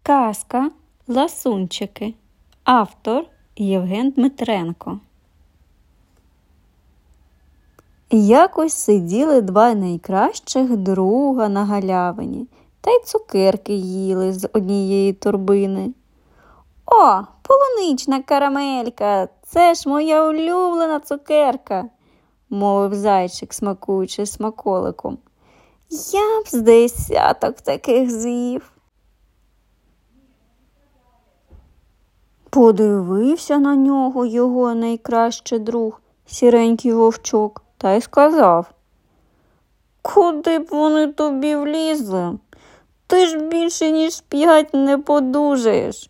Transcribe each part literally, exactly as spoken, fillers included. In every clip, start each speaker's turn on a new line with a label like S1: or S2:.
S1: Казка «Ласунчики». Автор Євген Дмитренко. Якось сиділи два найкращих друга на галявині та й цукерки їли з однієї торбини. «О, полунична карамелька! Це ж моя улюблена цукерка!» – мовив зайчик, смакуючи смаколиком. «Я б з десяток таких з'їв!» Подивився на нього його найкращий друг, сіренький вовчок, та й сказав: «Куди б вони тобі влізли? Ти ж більше, ніж п'ять не подужаєш!»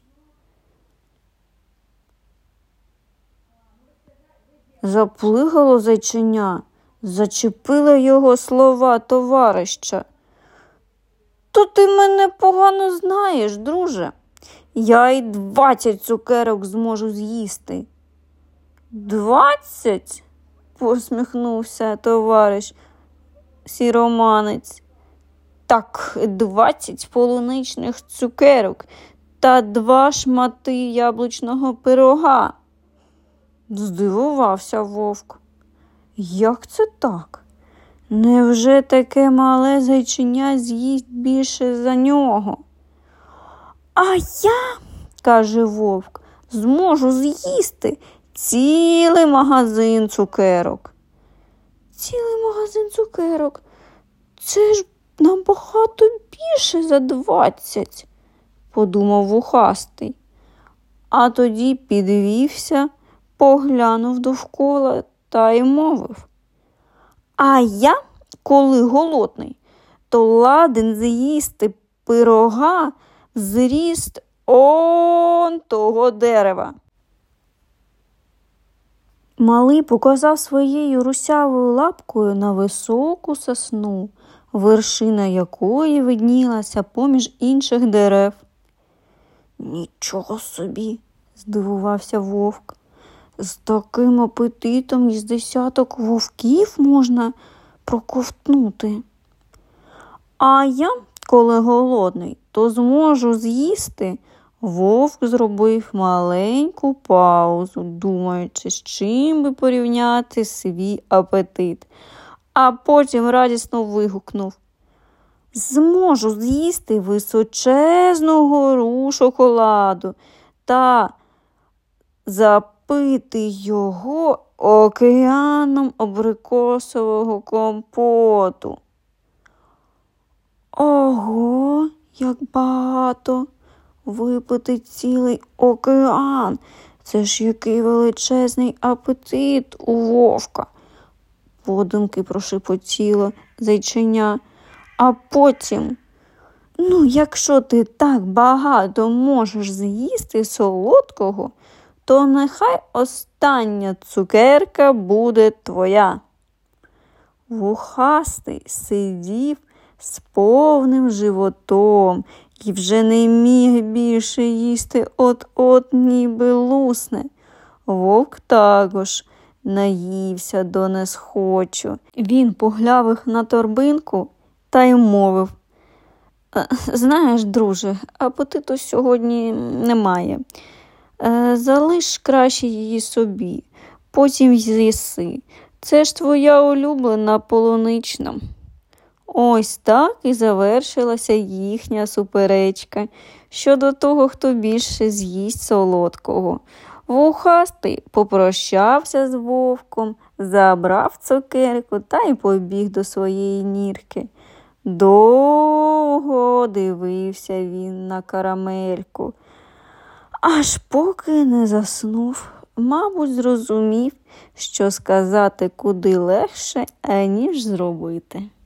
S1: Заплигало зайченя, зачепили його слова товарища. «То ти мене погано знаєш, друже. Я й двадцять цукерок зможу з'їсти». «Двадцять?» – посміхнувся товариш сіроманець. «Так, двадцять полуничних цукерок та два шмати яблучного пирога». Здивувався вовк. Як це так? Невже таке мале зайченя з'їсть більше за нього? «А я, – каже вовк, – зможу з'їсти цілий магазин цукерок». «Цілий магазин цукерок? Це ж набагато більше за двадцять», – подумав вухастий. А тоді підвівся, поглянув довкола та й мовив: «А я, коли голодний, то ладен з'їсти пирога зріст он того дерева». Малий показав своєю русявою лапкою на високу сосну, вершина якої виднілася поміж інших дерев. «Нічого собі!» – здивувався вовк. «З таким апетитом із десяток вовків можна проковтнути. А я, коли голодний, то зможу з'їсти». Вовк зробив маленьку паузу, думаючи, з чим би порівняти свій апетит, а потім радісно вигукнув: «Зможу з'їсти височезну гору шоколаду та запити його океаном абрикосового компоту». «Ого, як багато! Випити цілий океан! Це ж який величезний апетит у вовка!» Подумки прошепотіло зайченя. А потім: «Ну, якщо ти так багато можеш з'їсти солодкого, то нехай остання цукерка буде твоя». Вухастий сидів з повним животом і вже не міг більше їсти, от-от ніби лусне. Вовк також наївся до несхочу. Він поглянув на торбинку та й мовив: «Знаєш, друже, апетиту сьогодні немає. Залиш краще її собі, потім з'їси. Це ж твоя улюблена полунична». Ось так і завершилася їхня суперечка щодо того, хто більше з'їсть солодкого. Вухастий попрощався з вовком, забрав цукерку та й побіг до своєї нірки. Довго дивився він на карамельку, аж поки не заснув. Мабуть, зрозумів, що сказати куди легше, аніж зробити.